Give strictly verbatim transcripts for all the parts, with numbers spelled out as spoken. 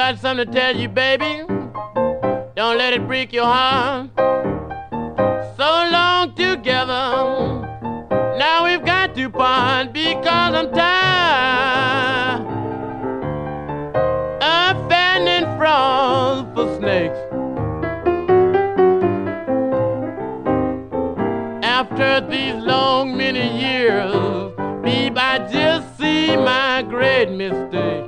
got something to tell you, baby. Don't let it break your heart. So long together, now we've got to part because I'm tired of fanning frogs for snakes. After these long many years, babe, I just see my great mistake.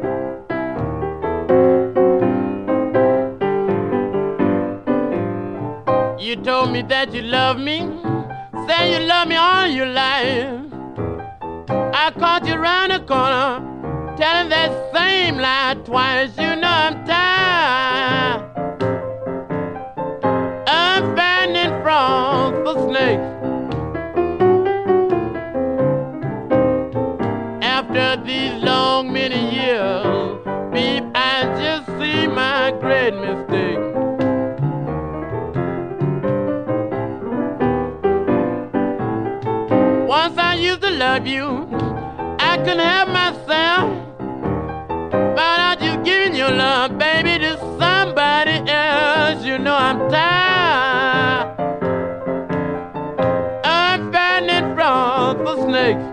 You told me that you love me, say you love me all your life. I caught you around the corner, telling that same lie twice. You know I'm tired of finding frogs for snakes. After these long many years, babe, I just see my great mistake. Once I used to love you, I couldn't help myself. But I just giving your love, baby, to somebody else. You know I'm tired of finding frogs for snakes.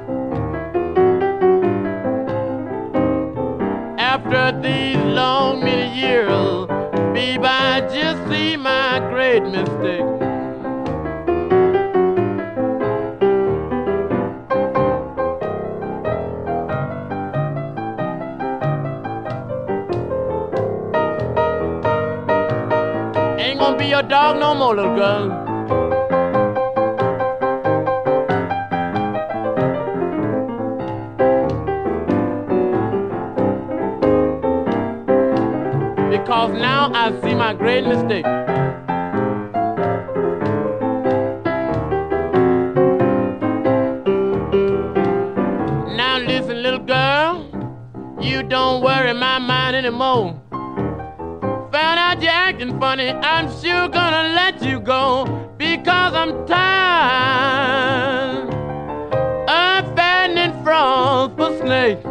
After these long many years, baby, I just see my great mistake. Ain't gonna be your dog no more, little girl. Because now I see my great mistake. Now listen, little girl, you don't worry my mind anymore. Found out you're acting funny, I'm sure gonna let you go. Because I'm tired of finding frogs for snakes.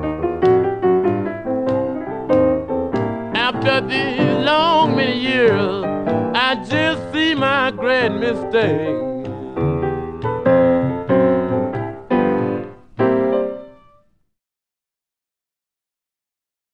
After these long many years, I just see my great mistake.